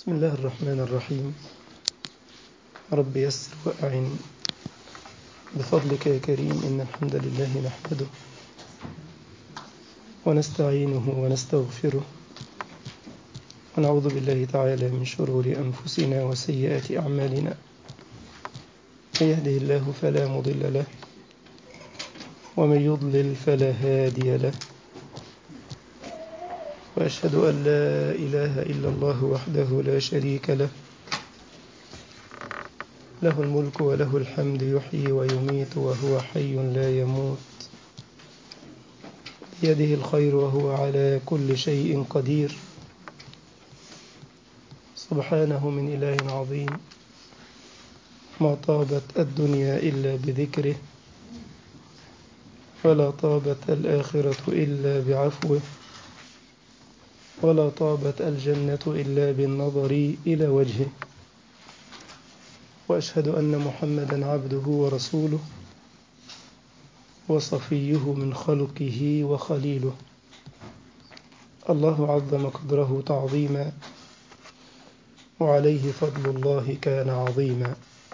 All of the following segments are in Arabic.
بسم الله الرحمن الرحيم. رب يسر وأعن بفضلك يا كريم. إن الحمد لله نحمده ونستعينه ونستغفره ونعوذ بالله تعالى من شرور أنفسنا وسيئات أعمالنا. من يهده الله فلا مضل له ومن يضلل فلا هادي له، وأشهد أن لا إله إلا الله وحده لا شريك له، له الملك وله الحمد يحيي ويميت وهو حي لا يموت، بيده الخير وهو على كل شيء قدير. سبحانه من إله عظيم، ما طابت الدنيا إلا بذكره، ولا طابت الآخرة إلا بعفوه، ولا طابت الجنة إلا بالنظر إلى وجهه. وأشهد أن محمدا عبده ورسوله وصفيه من خلقه وخليله. الله عظم قدره تعظيما، وعليه فضل الله كان عظيما.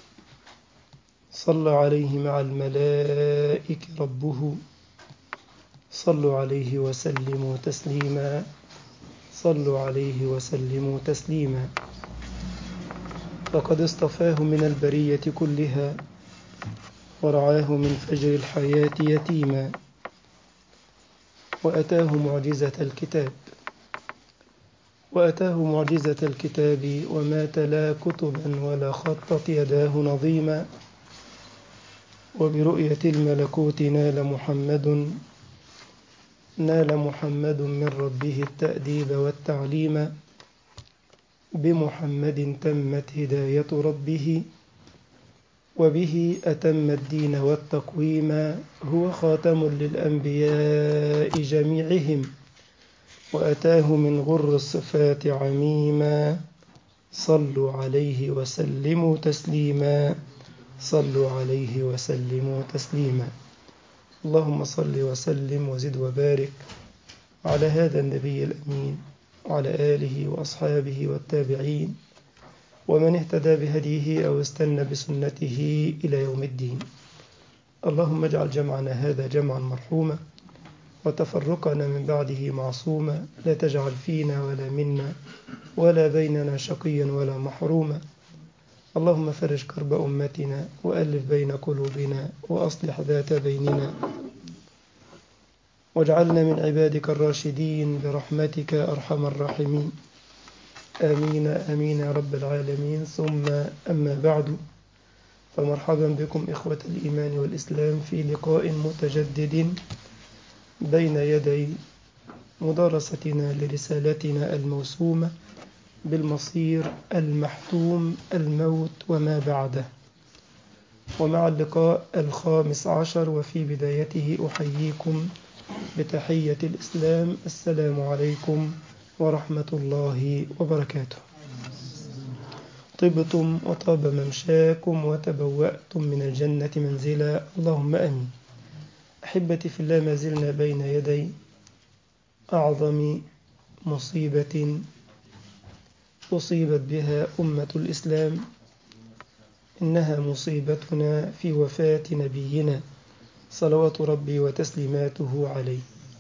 صلى عليه مع الملائكة ربه، صلوا عليه وسلموا تسليما، صلوا عليه وسلموا تسليما. فقد اصطفاه من البرية كلها، ورعاه من فجر الحياة يتيما، وأتاه معجزة الكتاب وما تلا كتبا ولا خطت يداه نظيما. وبرؤية الملكوت نال محمد من ربه التأديب والتعليم. بمحمد تمت هداية ربه، وبه أتم الدين والتقويم. هو خاتم للأنبياء جميعهم، وأتاه من غر الصفات عميما. صلوا عليه وسلموا تسليما، صلوا عليه وسلموا تسليما. اللهم صل وسلم وزد وبارك على هذا النبي الأمين، وعلى آله وأصحابه والتابعين ومن اهتدى بهديه أو استنى بسنته إلى يوم الدين. اللهم اجعل جمعنا هذا جمعا مرحوما، وتفرقنا من بعده معصوما. لا تجعل فينا ولا منا ولا بيننا شقيا ولا محروما. اللهم فرج كرب أمتنا، وألف بين قلوبنا، وأصلح ذات بيننا، واجعلنا من عبادك الراشدين برحمتك أرحم الراحمين. آمين آمين يا رب العالمين. ثم أما بعد، فمرحبا بكم إخوة الإيمان والإسلام في لقاء متجدد بين يدي مدارستنا لرسالتنا الموسومة بالمصير المحتوم، الموت وما بعده. ومع اللقاء 15، وفي بدايته أحييكم بتحية الإسلام: السلام عليكم ورحمة الله وبركاته. طبتم وطاب ممشاكم وتبوأتم من الجنة منزلا، اللهم آمين. أحبتي في الله، ما زلنا بين يدي أعظم مصيبة أصيبت بها أمة الإسلام. إنها مصيبتنا في وفاة نبينا صلوات ربي وتسليماته عليه.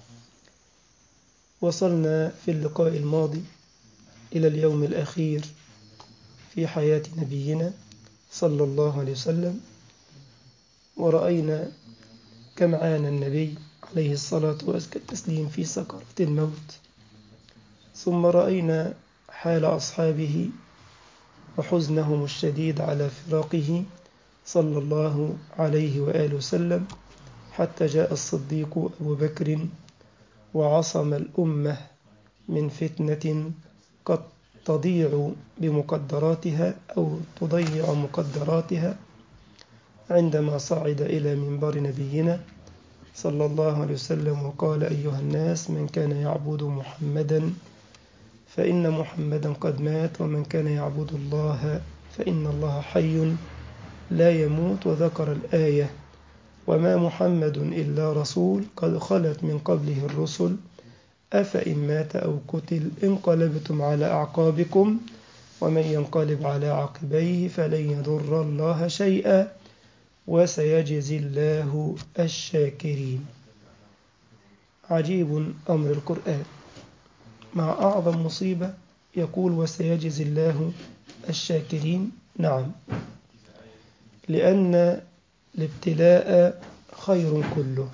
وصلنا في اللقاء الماضي إلى اليوم الأخير في حياة نبينا صلى الله عليه وسلم، ورأينا كم عانى النبي عليه الصلاة والتسليم في سكرة الموت. ثم رأينا حال أصحابه وحزنهم الشديد على فراقه صلى الله عليه وآله وسلم، حتى جاء الصديق أبو بكر وعصم الأمة من فتنة قد تضيع بمقدراتها أو تضيع مقدراتها، عندما صعد إلى منبر نبينا صلى الله عليه وسلم وقال: أيها الناس، من كان يعبد محمدا فإن محمدا قد مات، ومن كان يعبد الله فإن الله حي لا يموت. وذكر الآية: وما محمد إلا رسول قد خلت من قبله الرسل أفإن مات أو قتل انقلبتم على أعقابكم ومن ينقلب على عقبيه فلن يضر الله شيئا وسيجزي الله الشاكرين. عجيب أمر القرآن، مع أعظم مصيبة يقول وسيجزي الله الشاكرين. نعم، لأن الابتلاء خير كله،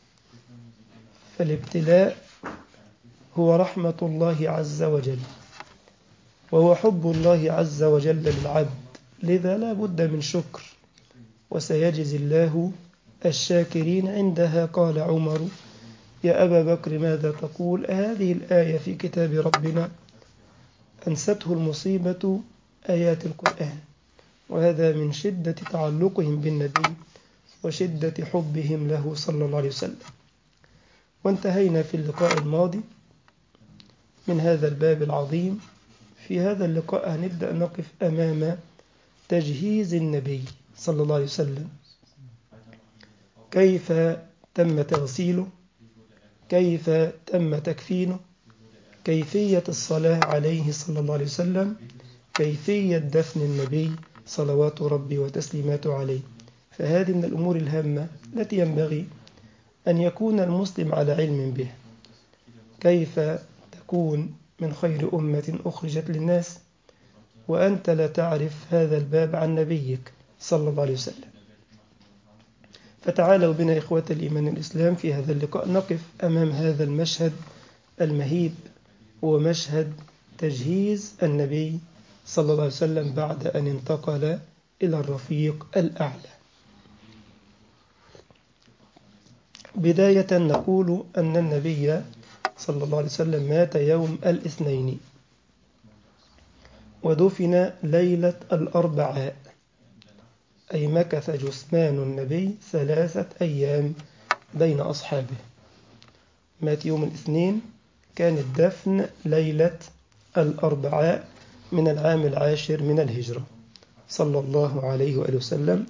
فالابتلاء هو رحمة الله عز وجل، وهو حب الله عز وجل للعبد، لذا لا بد من شكر. وسيجزي الله الشاكرين. عندها قال عمر يا أبا بكر ماذا تقول؟ هذه الآية في كتاب ربنا أنسته المصيبة آيات القرآن، وهذا من شدة تعلقهم بالنبي وشدة حبهم له صلى الله عليه وسلم. وانتهينا في اللقاء الماضي من هذا الباب العظيم. في هذا اللقاء هنبدأ نقف أمام تجهيز النبي صلى الله عليه وسلم، كيف تم تغسيله، كيف تم تكفينه، كيفية الصلاة عليه صلى الله عليه وسلم، كيفية دفن النبي صلوات ربي وتسليماته عليه. فهذه من الأمور الهامة التي ينبغي أن يكون المسلم على علم به. كيف تكون من خير أمة أخرجت للناس وأنت لا تعرف هذا الباب عن نبيك صلى الله عليه وسلم؟ فتعالوا بنا إخوة الإيمان الإسلام في هذا اللقاء نقف أمام هذا المشهد المهيب، هو مشهد تجهيز النبي صلى الله عليه وسلم بعد أن انتقل إلى الرفيق الأعلى. بداية نقول أن النبي صلى الله عليه وسلم مات يوم الاثنين ودفن ليلة الأربعاء، أي مكث جثمان النبي 3 أيام بين أصحابه. مات يوم الاثنين، كان الدفن ليلة الأربعاء من العام 10 من الهجرة صلى الله عليه وآله وسلم.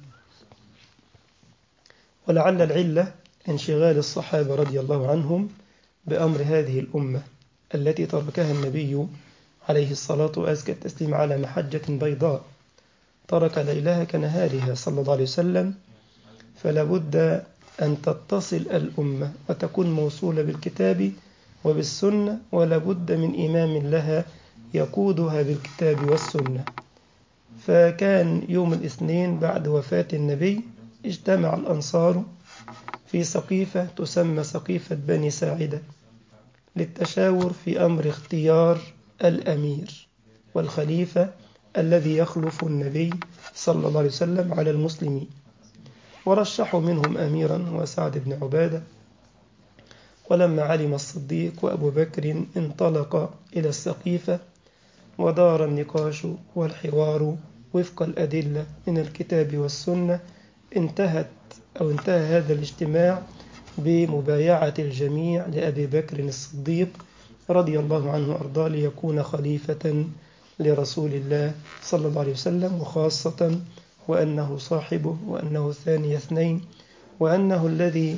ولعل العلة انشغال الصحابة رضي الله عنهم بأمر هذه الأمة التي تركها النبي عليه الصلاة وأزكى التسليم على محجة بيضاء، ترك ليلها كنهارها صلى الله عليه وسلم. فلا بد أن تتصل الأمة وتكون موصولة بالكتاب وبالسنة، ولا بد من إمام لها يقودها بالكتاب والسنة. فكان يوم الاثنين بعد وفاة النبي اجتمع الأنصار في سقيفة تسمى سقيفة بني ساعدة للتشاور في أمر اختيار الأمير والخليفة الذي يخلف النبي صلى الله عليه وسلم على المسلمين. ورشحوا منهم أميرا وسعد بن عبادة. ولما علم الصديق وأبو بكر انطلق إلى السقيفة ودار النقاش والحوار وفق الأدلة من الكتاب والسنة، انتهى هذا الاجتماع بمبايعة الجميع لأبي بكر الصديق رضي الله عنه وأرضاه ليكون خليفة لرسول الله صلى الله عليه وسلم، وخاصة وأنه صاحبه، وأنه ثاني اثنين، وأنه الذي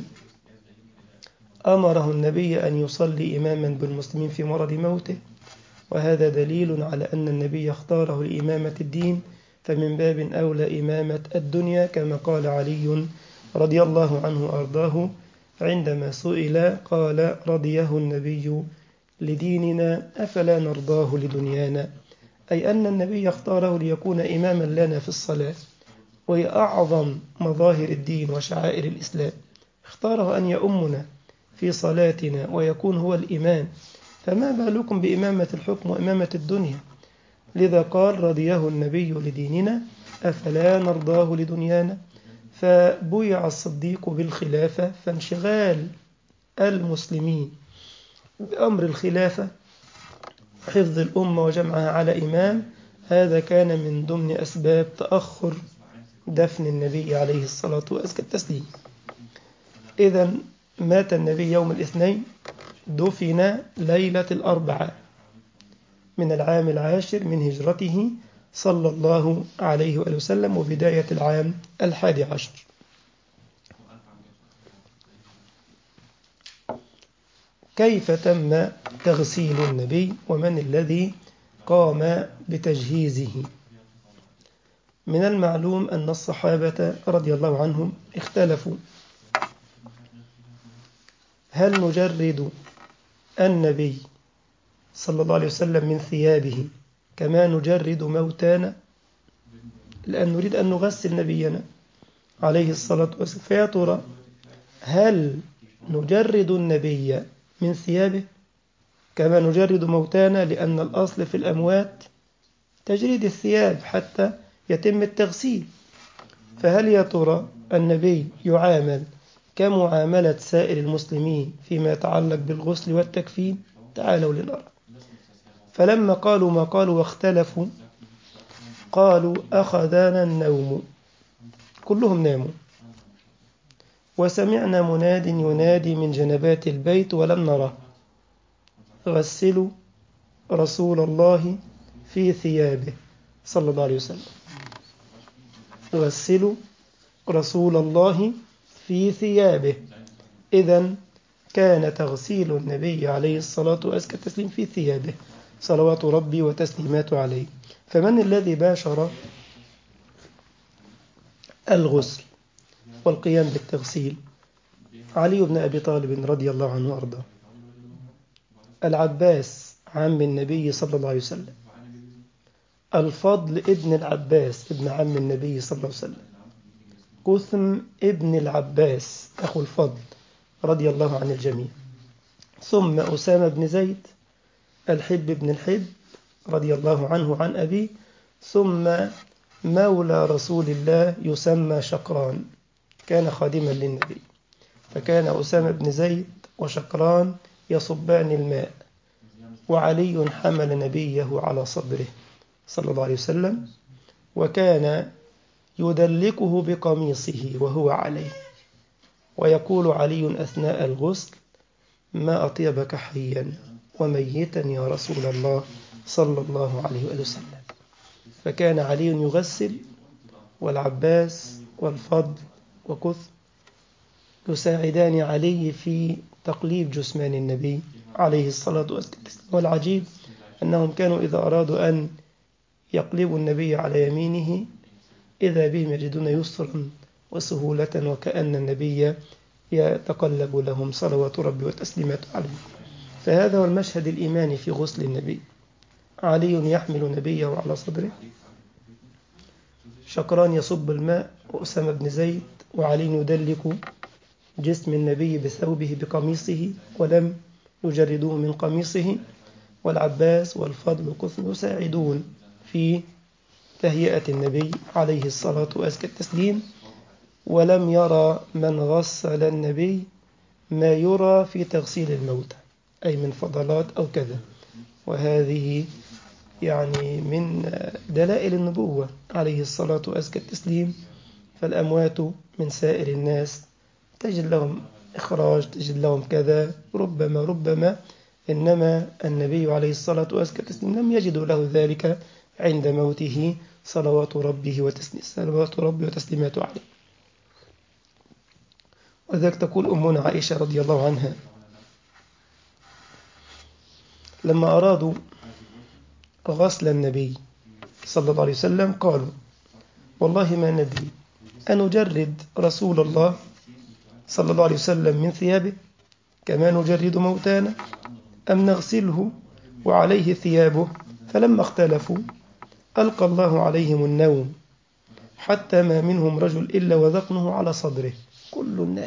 أمره النبي أن يصلي إماما بالمسلمين في مرض موته. وهذا دليل على أن النبي اختاره لإمامة الدين، فمن باب أولى إمامة الدنيا، كما قال علي رضي الله عنه وأرضاه عندما سئل قال رضيه النبي لديننا أفلا نرضاه لدنيانا، أي أن النبي اختاره ليكون إماما لنا في الصلاة، وهي أعظم مظاهر الدين وشعائر الإسلام. اختاره أن يؤمنا في صلاتنا ويكون هو الإمام، فما بالكم بإمامة الحكم وإمامة الدنيا؟ لذا قال رضيه النبي لديننا أفلا نرضاه لدنيانا. فبويع الصديق بالخلافة، فانشغال المسلمين بأمر الخلافة حفظ الأمة وجمعها على إمام، هذا كان من ضمن أسباب تأخر دفن النبي عليه الصلاة وأزكى التسليم. إذن مات النبي يوم الاثنين، دفن ليلة الأربعاء من العام 10 من هجرته صلى الله عليه وآله وسلم، وبداية العام 11. كيف تم تغسيل النبي ومن الذي قام بتجهيزه. من المعلوم أن الصحابة رضي الله عنهم اختلفوا هل نجرد النبي صلى الله عليه وسلم من ثيابه كما نجرد موتانا، لأن نريد أن نغسل نبينا عليه الصلاة والسلام. فيا ترى هل نجرد النبي من ثيابه كما نجرد موتانا، لأن الأصل في الأموات تجريد الثياب حتى يتم التغسيل. فهل يا ترى النبي يعامل كمعاملة سائر المسلمين فيما يتعلق بالغسل والتكفين؟ تعالوا لنرى. فلما قالوا ما قالوا واختلفوا قالوا أخذنا النوم، كلهم ناموا، وسمعنا مناد ينادي من جنبات البيت ولم نره: غسلوا رسول الله في ثيابه صلى الله عليه وسلم. غسلوا رسول الله في ثيابه. إذن كان تغسيل النبي عليه الصلاة والتسليم في ثيابه صلوات ربي وتسليماته عليه. فمن الذي باشر الغسل والقيام بالتغسيل؟ علي بن أبي طالب رضي الله عنه وأرضاه، العباس عم النبي صلى الله عليه وسلم، الفضل ابن العباس ابن عم النبي صلى الله عليه وسلم، كثم ابن العباس أخو الفضل رضي الله عن الجميع، ثم أسامة بن زيد الحب بن الحب رضي الله عنه عن أبيه، ثم مولى رسول الله يسمى شقران، كان خادما للنبي. فكان أسامة بن زيد وشقران يصبان الماء، وعلي حمل نبيه على صدره صلى الله عليه وسلم، وكان يدلكه بقميصه وهو عليه، ويقول علي أثناء الغسل: ما أطيبك حيا وميتا يا رسول الله صلى الله عليه وسلم. فكان علي يغسل، والعباس والفضل وكث يساعدان علي في تقليب جثمان النبي عليه الصلاة والسلام. والعجيب أنهم كانوا إذا أرادوا أن يقلبوا النبي على يمينه إذا بهم يجدون يسرا وسهولة، وكأن النبي يتقلب لهم صلوات ربي وتسليماته عليه. فهذا هو المشهد الإيماني في غسل النبي: علي يحمل نبيه على صدره، شقران يصب الماء، وأسامة بن زيد وعلي يدلك جسم النبي بثوبه بقميصه ولم يجردوه من قميصه، والعباس والفضل وكثم يساعدون في تهيئة النبي عليه الصلاة والتسليم. ولم يرى من غسل النبي ما يرى في تغسيل الموتى، أي من فضلات أو كذا. وهذه يعني من دلائل النبوة عليه الصلاة والتسليم. فالأموات من سائر الناس تجد لهم إخراج، تجد لهم كذا، ربما إنما النبي عليه الصلاة والسلام لم يجدوا له ذلك عند موته صلوات ربي وتسليماته عليه. وذلك تقول أمنا عائشة رضي الله عنها: لما أرادوا غسل النبي صلى الله عليه وسلم قالوا: والله ما ندري أنجرد رسول الله صلى الله عليه وسلم من ثيابه كما نجرد موتانا، أم نغسله وعليه ثيابه؟ فلما اختلفوا ألقى الله عليهم النوم، حتى ما منهم رجل إلا وذقنه على صدره، كل الناس.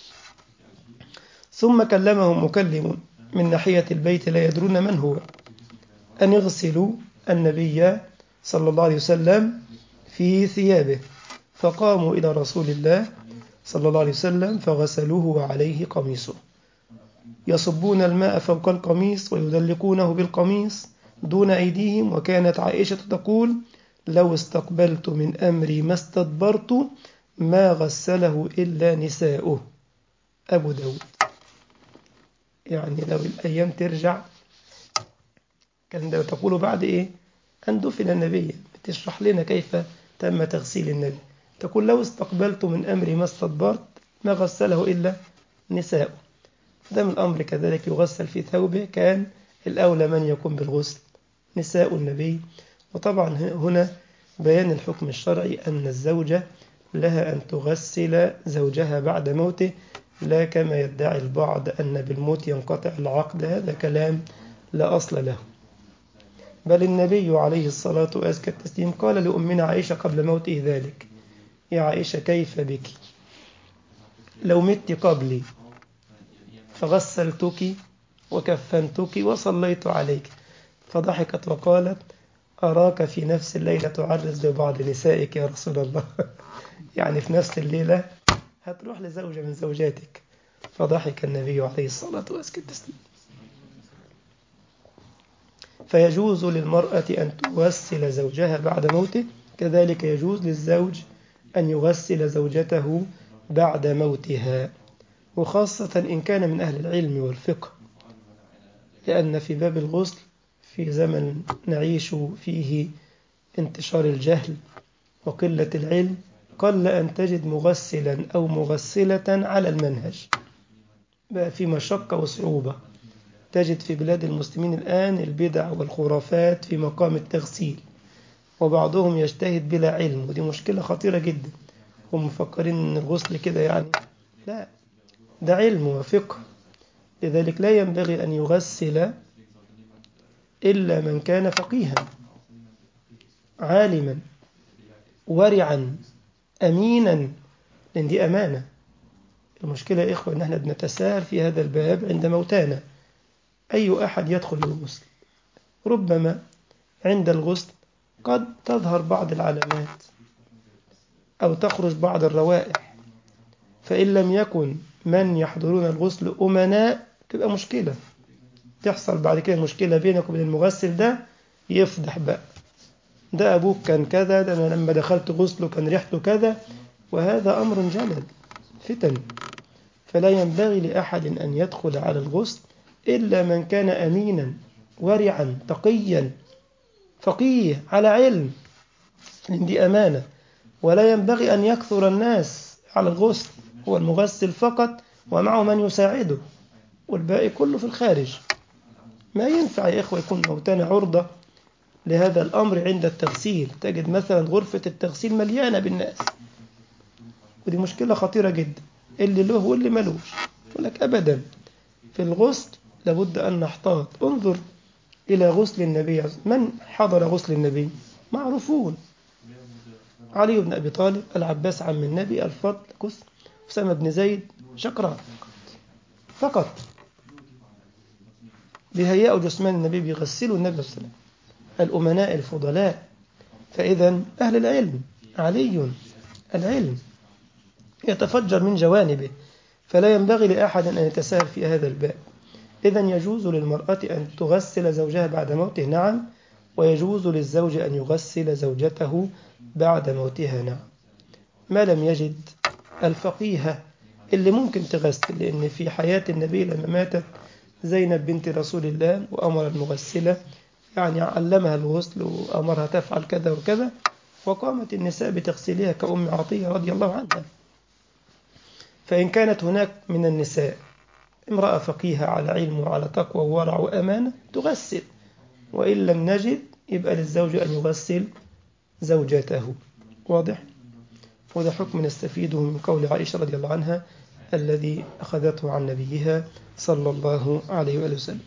ثم كلمهم مكلم من ناحية البيت لا يدرون من هو، أن يغسلوا النبي صلى الله عليه وسلم في ثيابه. فقاموا إلى رسول الله صلى الله عليه وسلم فغسلوه وعليه قميصه، يصبون الماء فوق القميص ويدلكونه بالقميص دون أيديهم. وكانت عائشة تقول: لو استقبلت من أمري ما استدبرت ما غسله إلا نساؤه. أبو داود. يعني لو الأيام ترجع كان ده تقول بعد إيه أن دفن النبي، تشرح لنا كيف تم تغسيل النبي. تقول: لو استقبلت من أمري ما استدبرت ما غسله إلا نساؤه. دام الأمر كذلك يغسل في ثوبه، كان الأولى من يقوم بالغسل نساء النبي. وطبعا هنا بيان الحكم الشرعي أن الزوجة لها أن تغسل زوجها بعد موته، لا كما يدعي البعض أن بالموت ينقطع العقد، هذا كلام لا أصل له. بل النبي عليه الصلاة وأزكى التسليم قال لأمنا عائشة قبل موته ذلك: يا عائشة كيف بك لو مت قبلي فغسلتك وكفنتك وصليت عليك؟ فضحكت وقالت: أراك في نفس الليلة تعرس ببعض نسائك يا رسول الله. يعني في نفس الليلة هتروح لزوجة من زوجاتك. فضحك النبي عليه الصلاة والسلام. فيجوز للمرأة أن تغسل زوجها بعد موته، كذلك يجوز للزوج أن يغسل زوجته بعد موتها، وخاصة إن كان من أهل العلم والفقه، لأن في باب الغسل في زمن نعيش فيه انتشار الجهل وقلة العلم قل أن تجد مغسلا أو مغسلة على المنهج، بقى في مشقة وصعوبة. تجد في بلاد المسلمين الآن البدع والخرافات في مقام التغسيل، وبعضهم يجتهد بلا علم، ودي مشكلة خطيرة جدا. هم مفكرين أن الغسل كده يعني، لا، ده علم وفقه. لذلك لا ينبغي أن يغسل إلا من كان فقيها عالما ورعا أمينا، لأن دي أمانة. المشكلة يا إخوة أن احنا بنتساهل في هذا الباب عند موتانا. أي أحد يدخل الغسل، ربما عند الغسل قد تظهر بعض العلامات أو تخرج بعض الروائح، فإن لم يكن من يحضرون الغسل أمناء تبقى مشكلة، تحصل بعد كده مشكلة بينك وبين المغسل ده، يفضح بقى: ده أبوك كان كذا، ده أنا لما دخلت غسله كان ريحته كذا. وهذا أمر جلل فتن. فلا ينبغي لأحد أن يدخل على الغسل إلا من كان أمينا ورعا تقيا فقيه على علم، لأن دي أمانة. ولا ينبغي أن يكثر الناس على الغسل، هو المغسل فقط ومعه من يساعده، والباقي كله في الخارج. ما ينفع يا إخوة يكون موتانا عرضة لهذا الأمر عند التغسيل. تجد مثلا غرفة التغسيل مليانة بالناس، ودي مشكلة خطيرة جدا، اللي له واللي ملوش. يقول لك أبدا، في الغسل لابد أن نحتاط. انظر إلى غسل النبي، من حضر غسل النبي؟ معروفون: علي بن أبي طالب، العباس عم النبي، الفضل كثر، أسامة بن زيد، شقراء فقط. بيهيئوا جثمان النبي، بيغسلوا النبي صلى الله عليه وسلم، الأمناء الفضلاء. فإذا أهل العلم، علي العلم يتفجر من جوانبه، فلا ينبغي لأحد أن يتساهل في هذا الباب. إذا يجوز للمرأة أن تغسل زوجها بعد موته، نعم، ويجوز للزوج أن يغسل زوجته بعد موتها، نعم، ما لم يجد الفقيهة اللي ممكن تغسل. لأن في حياة النبي لما ماتت زينب بنت رسول الله وأمر المغسلة، يعني علمها الغسل وأمرها تفعل كذا وكذا، وقامت النساء بتغسيلها كأم عطية رضي الله عنها. فإن كانت هناك من النساء امرأة فقيهة على علم وعلى تقوى وورع وأمانة تغسل، وإن لم نجد يبقى للزوج أن يغسل زوجته. واضح؟ وده حكم نستفيده من قول عائشة رضي الله عنها الذي أخذته عن نبيها صلى الله عليه وآله وسلم.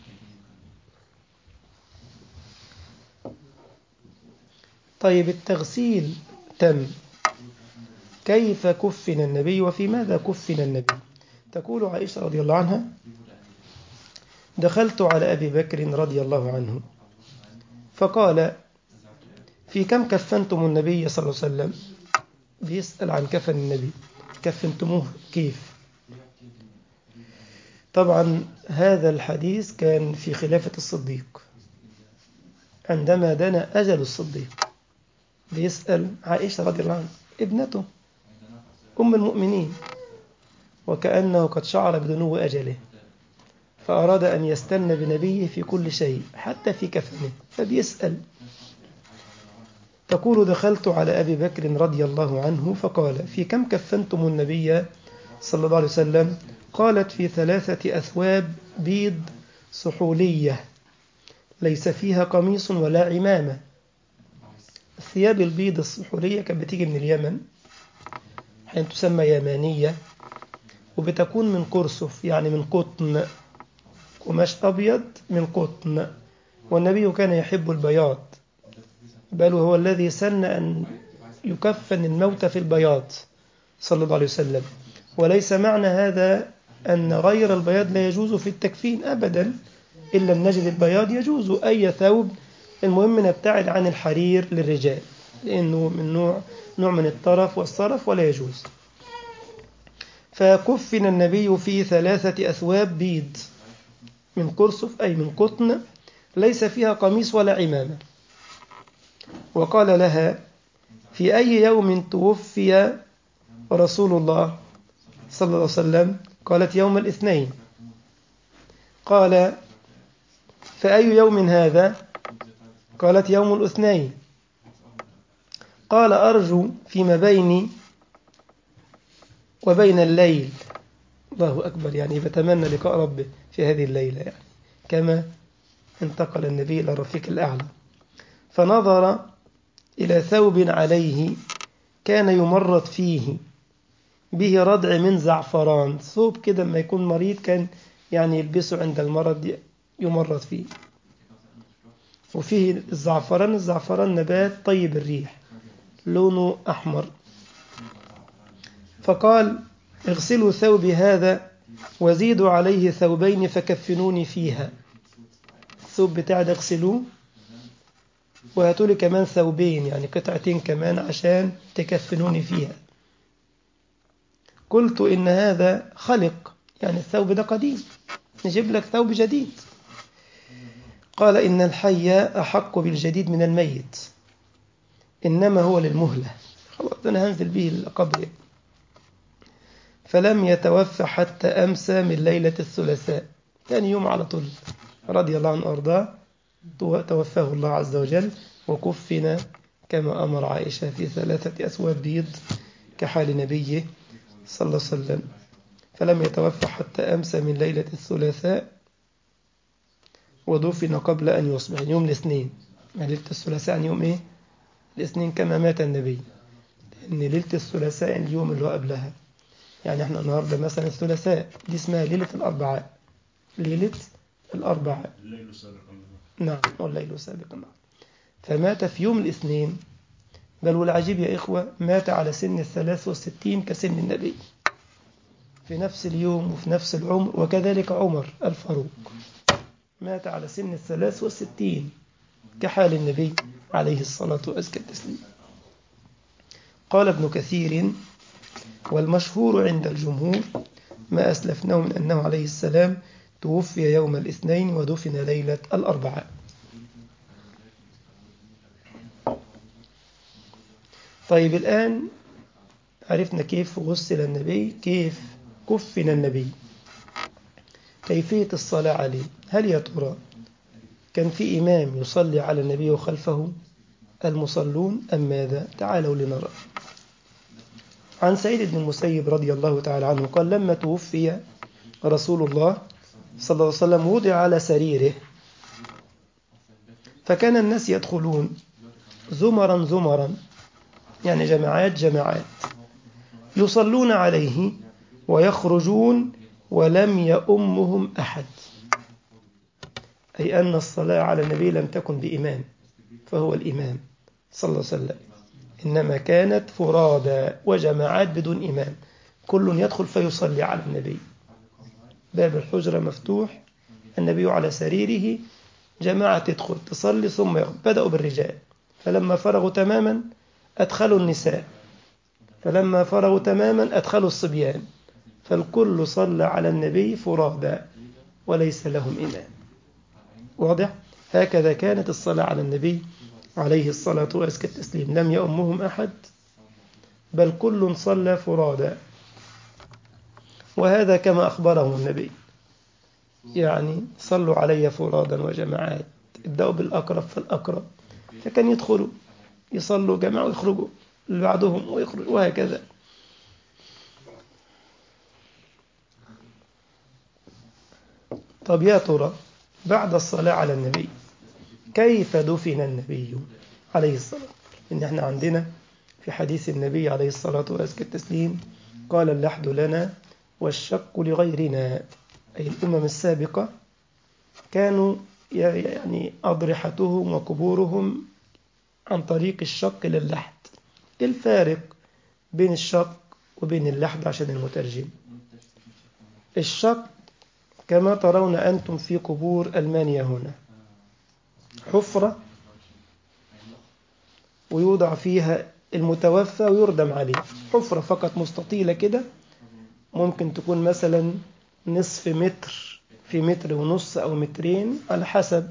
طيب، التغسيل تم، كيف كفن النبي وفي ماذا كفن النبي؟ تقول عائشة رضي الله عنها: دخلت على أبي بكر رضي الله عنه فقال: في كم كفنتم النبي صلى الله عليه وسلم؟ بيسأل عن كفن النبي، كفنتموه كيف؟ طبعا هذا الحديث كان في خلافة الصديق، عندما دنا أجل الصديق، بيسأل عائشة رضي الله عنها ابنته أم المؤمنين، وكأنه قد شعر بدنو أجله، فأراد أن يستنى بنبيه في كل شيء حتى في كفنه، فبيسأل. تقول: دخلت على أبي بكر رضي الله عنه فقال: في كم كفنتم النبي صلى الله عليه وسلم؟ قالت: في 3 أثواب بيض سحولية ليس فيها قميص ولا عمامة. الثياب البيض السحورية كانت بتيجي من اليمن، حين تسمى يمانية، وبتكون من قرصف يعني من قطن، قماش أبيض من قطن. والنبي كان يحب البياض، بل هو الذي سن أن يكفن الموت في البياض صلى الله عليه وسلم. وليس معنى هذا أن غير البياض لا يجوز في التكفين أبدا، إلا أن نجد البياض يجوز أي ثوب، المهم نبتعد عن الحرير للرجال لأنه من نوع من الطرف والصرف ولا يجوز. فكفن النبي في 3 أثواب بيض من قرصف أي من قطن، ليس فيها قميص ولا عمامة. وقال لها: في أي يوم توفي رسول الله صلى الله عليه وسلم؟ قالت: يوم الاثنين. قال: فأي يوم هذا؟ قالت: يوم الاثنين. قال: أرجو فيما بيني وبين الليل. الله أكبر، يعني بتمنى لقاء ربه في هذه الليلة، يعني كما انتقل النبي إلى الرفيق الأعلى. فنظر إلى ثوب عليه كان يمرض فيه به ردع من زعفران، ثوب كده لما يكون مريض كان يعني يلبسه عند المرض يمرض فيه، وفيه الزعفران. الزعفران نبات طيب الريح لونه أحمر. فقال: اغسلوا ثوبي هذا وزيدوا عليه ثوبين فكفنوني فيها. الثوب بتاع ده اغسلوه وهاتوا لي كمان ثوبين، يعني قطعتين كمان عشان تكفنوني فيها. قلت: إن هذا خلق، يعني الثوب ده قديم، نجيب لك ثوب جديد. قال: إن الحي أحق بالجديد من الميت، إنما هو للمهلة، خلاص أنا هنزل به القبر. فلم يتوفى حتى أمسى من ليلة الثلاثاء، ثاني يوم على طول رضي الله عنه وأرضاه توفاه الله عز وجل، وكفن كما أمر عائشة في 3 أثواب بيض كحال نبيه صلى الله عليه وسلم. فلم يتوفى حتى أمسى من ليلة الثلاثاء، ودفن قبل أن يصبح يوم الاثنين. يعني ليلة الثلاثاء يعني يوم إيه؟ الاثنين كما مات النبي، لأن ليلة الثلاثاء اليوم اللي هو قبلها. يعني احنا النهاردة مثلا الثلاثاء دي اسمها ليلة الأربعاء، ليلة الأربعاء، الليل سابق النهار. نعم، والليل سابق النهار. فمات في يوم الاثنين، بل والعجيب يا إخوة مات على سن 63 كسن النبي، في نفس اليوم وفي نفس العمر. وكذلك عمر الفاروق مات على سن 63 كحال النبي عليه الصلاة والسلام. قال ابن كثير: والمشهور عند الجمهور ما أسلفناه من أنه عليه السلام توفي يوم الاثنين ودفن ليلة الأربعاء. طيب الآن عرفنا كيف غسل النبي، كيف كفن النبي، كيفية الصلاة عليه. هل يا ترى كان في إمام يصلي على النبي وخلفه المصلون أم ماذا؟ تعالوا لنرى. عن سعيد بن المسيب رضي الله تعالى عنه قال: لما توفي رسول الله صلى الله عليه وسلم وضع على سريره، فكان الناس يدخلون زمرا زمرا، يعني جماعات جماعات، يصلون عليه ويخرجون ولم يؤمهم أحد، أي أن الصلاة على النبي لم تكن بإمام، فهو الإمام صلى الله عليه وسلم، إنما كانت فرادى وجماعات بدون إمام، كل يدخل فيصلي على النبي. باب الحجرة مفتوح، النبي على سريره، جماعة تدخل تصلي ثم بدأوا بالرجال، فلما فرغوا تماما أدخلوا النساء، فلما فرغوا تماما أدخلوا الصبيان، فالكل صلى على النبي فرادى وليس لهم إمام. واضح؟ هكذا كانت الصلاة على النبي عليه الصلاة والتسليم، لم يؤمهم أحد، بل كل صلى فرادى. وهذا كما أخبره النبي، يعني صلوا علي فرادا وجماعات، ابدأوا بالأقرب فالأقرب، فكان يدخلوا يصلوا جماعة ويخرجوا اللي بعدهم ويخرج، وهكذا. طب يا ترى بعد الصلاة على النبي كيف دفن النبي عليه الصلاة والسلام. إن احنا عندنا في حديث النبي عليه الصلاة والتسليم قال اللحد لنا والشق لغيرنا، أي الأمم السابقة كانوا يعني أضرحتهم وقبورهم عن طريق الشق للحد. الفارق بين الشق وبين اللحد عشان المترجم، الشق كما ترون أنتم في قبور ألمانيا هنا حفرة ويوضع فيها المتوفى ويردم عليه، حفرة فقط مستطيلة كده، ممكن تكون مثلا نصف متر في متر ونص أو مترين على حسب،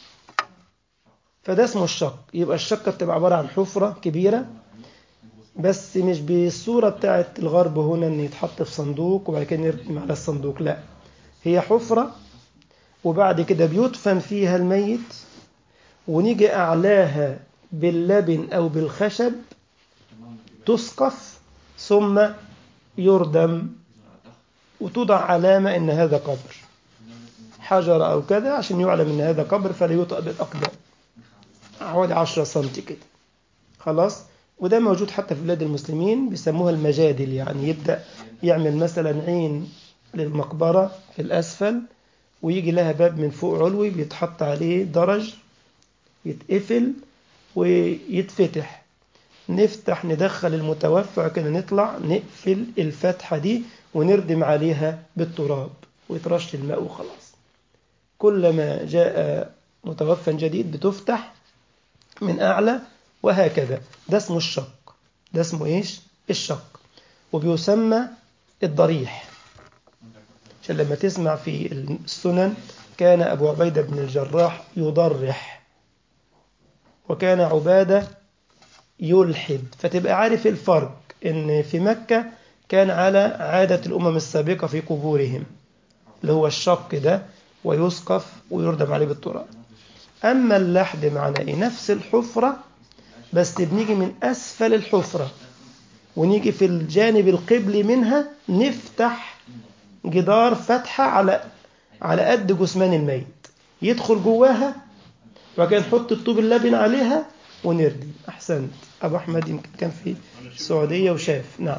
فده اسمه الشق. يبقى الشقة بتبقى عبارة عن حفرة كبيرة، بس مش بالصورة بتاعت الغرب هنا ان يتحط في صندوق وبعد كده نرمي على الصندوق، لا، هي حفرة وبعد كده بيدفن فيها الميت ونيجي أعلاها باللبن أو بالخشب تسقف ثم يردم وتوضع علامة إن هذا قبر، حجر أو كذا عشان يعلم إن هذا قبر فلا يطأ بالأقدام، حوالي 10 سنتي كده خلاص. وده موجود حتى في بلاد المسلمين بيسموها المجادل، يعني يبدأ يعمل مثلا عين للمقبرة في الأسفل ويجي لها باب من فوق علوي بيتحط عليه درج يتقفل ويتفتح، نفتح ندخل المتوفى كده نطلع نقفل الفتحة دي ونردم عليها بالتراب ويترش الماء وخلاص. كلما جاء متوفى جديد بتفتح من أعلى وهكذا. ده اسمه الشق، ده اسمه إيش؟ الشق. وبيسمى الضريح، عشان لما تسمع في السنن كان أبو عبيدة بن الجراح يضرح وكان عبادة يلحد، فتبقى عارف الفرق إن في مكة كان على عادة الأمم السابقة في قبورهم اللي هو الشق ده ويسقف ويردم عليه بالتراب. أما اللحد معناه إيه؟ نفس الحفرة بس بنيجي من أسفل الحفرة ونيجي في الجانب القبلي منها نفتح جدار فتحة على قد جثمان الميت يدخل جواها وكان نحط الطوب اللبن عليها ونردم. أحسنت أبو أحمد، يمكن كان في السعودية وشاف. نعم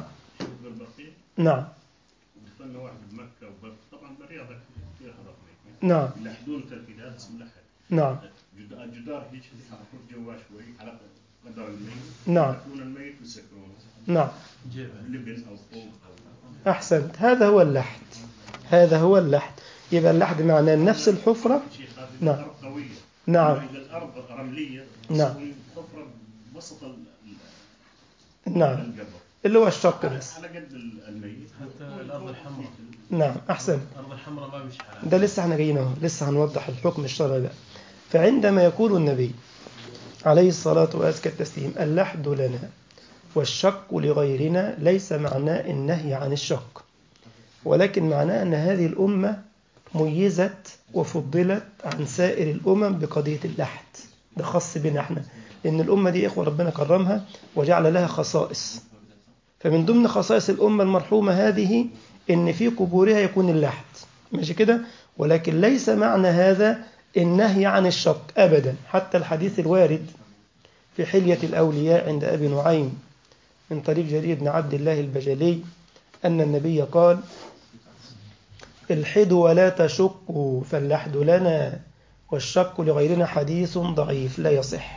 نعم دخلنا واحد بمكة طبعا بالرياض فيها رقمي نعم يلحدون تلفيدات اسمه لحد. نعم الجدار هيك يحركون جواه شوي على قدر الميت، نعم يدخلون الميت ويسكرونه نعم لبن او طوب او أحسنت، هذا هو اللحد، هذا هو اللحد. يبقى اللحد معناه نفس الحفرة. شيخ هذه نعم الارض قويه. نعم اذا الارض رمليه نعم تسوي حفره بوسط نعم القبر اللي هو الشق بس. على قد الميت. حتى الأرض الحمراء، نعم أحسن، الأرض الحمراء ما بيمشي على ده لسه احنا جايين اهو، لسه هنوضح الحكم الشرعي ده. فعندما يقول النبي عليه الصلاة وأزكى التسليم اللحد لنا والشق لغيرنا، ليس معناه النهي عن الشق، ولكن معناه أن هذه الأمة ميزت وفضلت عن سائر الأمم بقضية اللحد. ده خاص بنا احنا، لأن الأمة دي إخوة ربنا كرمها وجعل لها خصائص، فمن ضمن خصائص الأمة المرحومة هذه إن في قبورها يكون اللحد، ماشي كده. ولكن ليس معنى هذا النهي عن الشق أبدا. حتى الحديث الوارد في حلية الأولياء عند أبي نعيم من طريق جرير بن عبد الله البجلي أن النبي قال الحدوا ولا تشقوا فاللحد لنا والشق لغيرنا، حديث ضعيف لا يصح،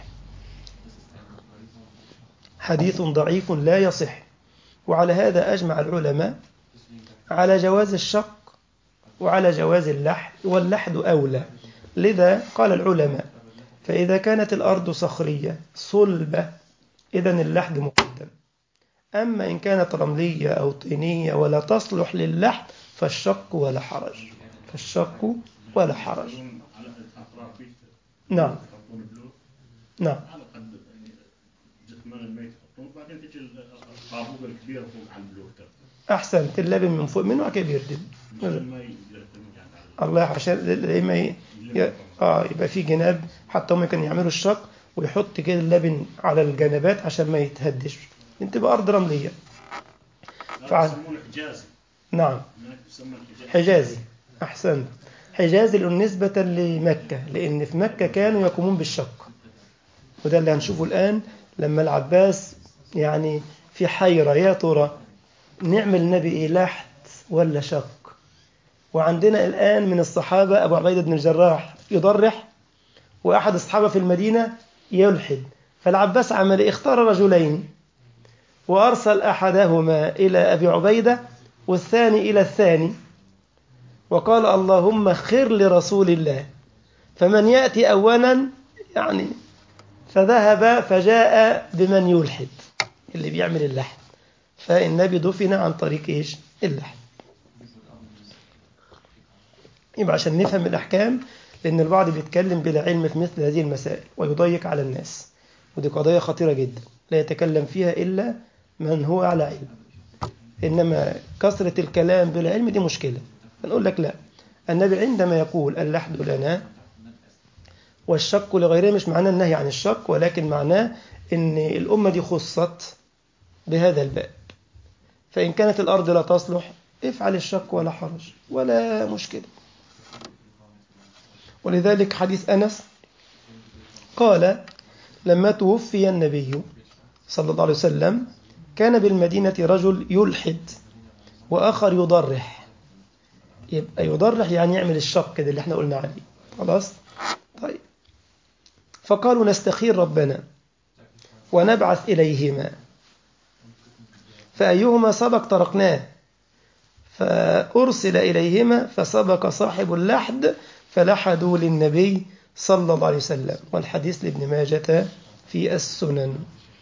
حديث ضعيف لا يصح. وعلى هذا أجمع العلماء على جواز الشق وعلى جواز اللحد، واللحد أولى. لذا قال العلماء فإذا كانت الأرض صخرية صلبة إذن اللحد مقدم، أما إن كانت رملية أو طينية ولا تصلح للحد فالشق ولا حرج، فالشق ولا حرج. على الاطراف نعم يحطون بلوك نعم على قد جثمان الميت يحطون، بعدين تجي الطابوق الكبيره فوق على البلوك أحسنت، اللبن من فوق منه كبير دي عشان ما يرتمي على الله، عشان ما يبقى في جناب. حتى هم كانوا يعملوا الشق ويحط كده اللبن على الجنبات عشان ما يتهدش، انت بأرض رملية. يسمونه حجازي. نعم هناك يسمى حجازي. أحسنت، حجاز نسبة لمكة، لأن في مكة كانوا يقومون بالشق، وده اللي هنشوفه الآن لما العباس يعني في حيرة، يا ترى نعمل النبي إيه، لحد ولا شق؟ وعندنا الآن من الصحابة أبو عبيدة بن الجراح يضرح، وأحد الصحابة في المدينة يلحد. فالعباس عمل إيه؟ اختار رجلين وأرسل أحدهما إلى أبي عبيدة والثاني إلى الثاني، وقال اللهم خر لرسول الله، فمن يأتي أولا يعني. فذهب فجاء بمن يلحد، اللي بيعمل اللحد، فالنبي دفن عن طريق إيش؟ اللحد. يبقى عشان نفهم الأحكام، لأن البعض بيتكلم بلا علم في مثل هذه المسائل ويضيق على الناس، ودي قضية خطيرة جدا لا يتكلم فيها إلا من هو على علم. إنما كثرة الكلام بلا علم دي مشكلة. فنقول لك لا، النبي عندما يقول اللحد لنا والشق لغيره مش معناه النهي عن الشق، ولكن معناه إن الأمة دي خصت بهذا الباب، فإن كانت الأرض لا تصلح افعل الشق ولا حرج ولا مشكلة. ولذلك حديث أنس قال لما توفي النبي صلى الله عليه وسلم كان بالمدينة رجل يلحد وآخر يضرح. يبقى يضرح يعني يعمل الشق كده اللي احنا قلنا عليه. خلاص؟ طيب، فقالوا نستخير ربنا ونبعث إليهما، فأيهما سبق تركناه، فأرسل إليهما فسبق صاحب اللحد فلحدوا للنبي صلى الله عليه وسلم. والحديث لابن ماجة في السنن.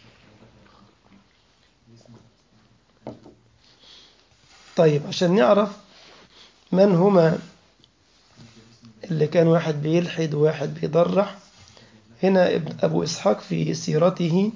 طيب، عشان نعرف من هما اللي كان واحد بيلحد وواحد بيضرح، هنا أبو إسحاق في سيرته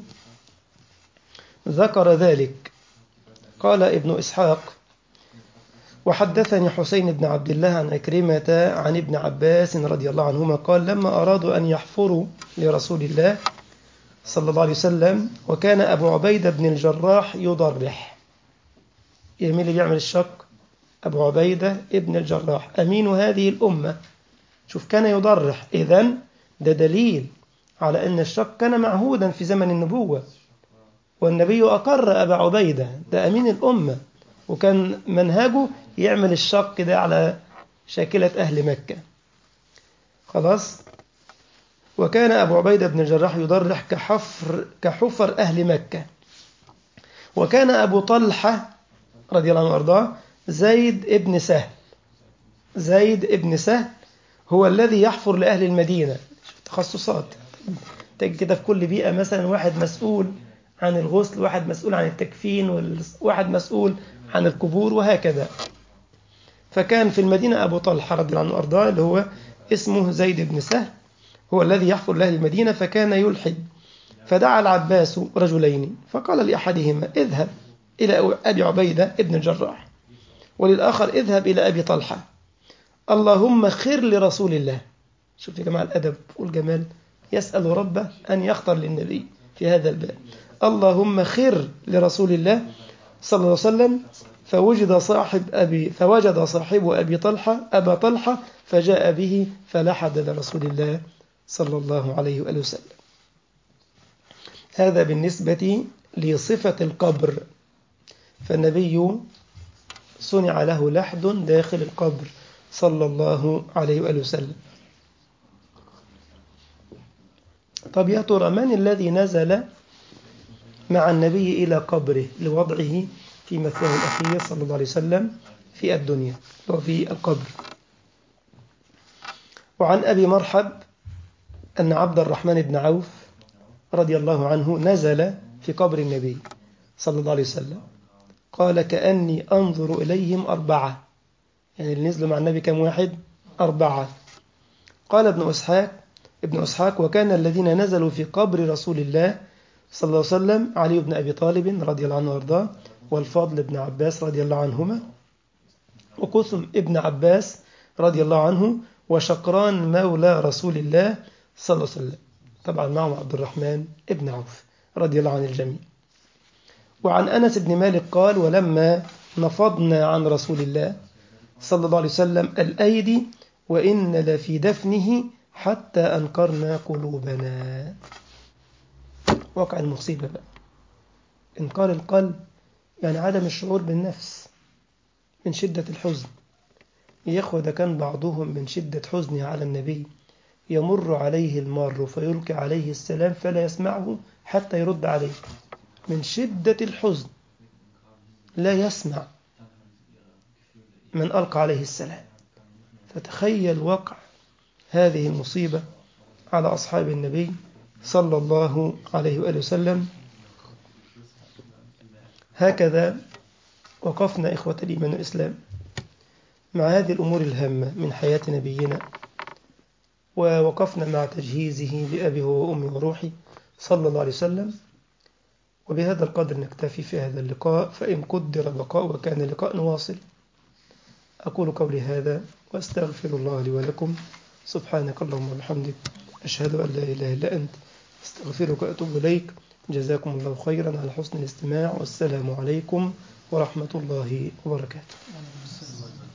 ذكر ذلك. قال ابن إسحاق وحدثني حسين بن عبد الله عن أكرمة عن ابن عباس رضي الله عنهما قال لما أرادوا أن يحفروا لرسول الله صلى الله عليه وسلم وكان أبو عبيدة بن الجراح يضرح. يمين اللي بيعمل الشق؟ أبو عبيدة ابن الجراح أمين هذه الأمة. شوف، كان يضرح، إذن ده دليل على أن الشق كان معهودا في زمن النبوة، والنبي أقر أبا عبيدة ده أمين الأمة، وكان منهجه يعمل الشق ده على شاكلة أهل مكة. خلاص. وكان أبو عبيدة بن الجراح يضرح كحفر أهل مكة. وكان أبو طلحة رضي الله عنه وأرضاه زيد ابن سهل. زيد ابن سهل هو الذي يحفر لأهل المدينة. تخصصات تجد كده في كل بيئة، مثلا واحد مسؤول عن الغسل، واحد مسؤول عن التكفين، وواحد مسؤول عن القبور، وهكذا. فكان في المدينة أبو طلحة رضي الله عنه وأرضاه اللي هو اسمه زيد بن سهل هو الذي يحفر لأهل المدينة، فكان يلحد. فدعا العباس رجلين فقال لأحدهما اذهب إلى أبي عبيدة ابن الجراح، وللآخر اذهب إلى أبي طلحة، اللهم خر لرسول الله. شوف يا جماعة الأدب والجمال، يسأل ربه أن يختار للنبي في هذا الباب. اللهم خر لرسول الله صلى الله عليه وسلم. فوجد صاحب أبي طلحة أبا طلحة فجاء به فلحد لرسول الله صلى الله عليه وآله وسلم. هذا بالنسبة لصفة القبر، فالنبي صنع له لحد داخل القبر صلى الله عليه وآله وسلم. طب يا ترى من الذي نزل مع النبي إلى قبره لوضعه في مثواه الأخير صلى الله عليه وسلم في الدنيا وفي القبر؟ وعن أبي مرحب أن عبد الرحمن بن عوف رضي الله عنه نزل في قبر النبي صلى الله عليه وسلم، قال كأني أنظر إليهم 4، يعني اللي نزلوا مع النبي كم واحد؟ 4. قال ابن إسحاق وكان الذين نزلوا في قبر رسول الله صلى الله عليه وسلم علي بن أبي طالب رضي الله عنه وارضاه، والفضل بن عباس رضي الله عنهما، وقثم ابن عباس رضي الله عنه، وشقران مولى رسول الله صلى الله عليه وسلم. طبعا معهم عبد الرحمن ابن عوف رضي الله عن الجميع. وعن أنس بن مالك قال ولما نفضنا عن رسول الله صلى الله عليه وسلم الأيدي وإن لفي دفنه حتى أنكرنا قلوبنا. واقع المصيبة بقى إنكار القلب، يعني عدم الشعور بالنفس من شدة الحزن. يا إخوة ده كان بعضهم من شدة حزنه على النبي يمر عليه المار فيلقي عليه السلام فلا يسمعه حتى يرد عليه، من شدة الحزن لا يسمع من ألقى عليه السلام. فتخيل وقع هذه المصيبة على أصحاب النبي صلى الله عليه وآله وسلم. هكذا وقفنا إخوة الإيمان والإسلام مع هذه الأمور الهامة من حياة نبينا، ووقفنا مع تجهيزه لأبي وأمي وروحي صلى الله عليه وسلم. وبهذا القدر نكتفي في هذا اللقاء، فإن قدر بقاء وكان لقاء واصل. أقول قولي هذا وأستغفر الله لي ولكم. سبحانك اللهم وبحمدك، أشهد أن لا إله إلا أنت، أستغفرك وأتوب إليك. جزاكم الله خيرا على حسن الاستماع، والسلام عليكم ورحمة الله وبركاته.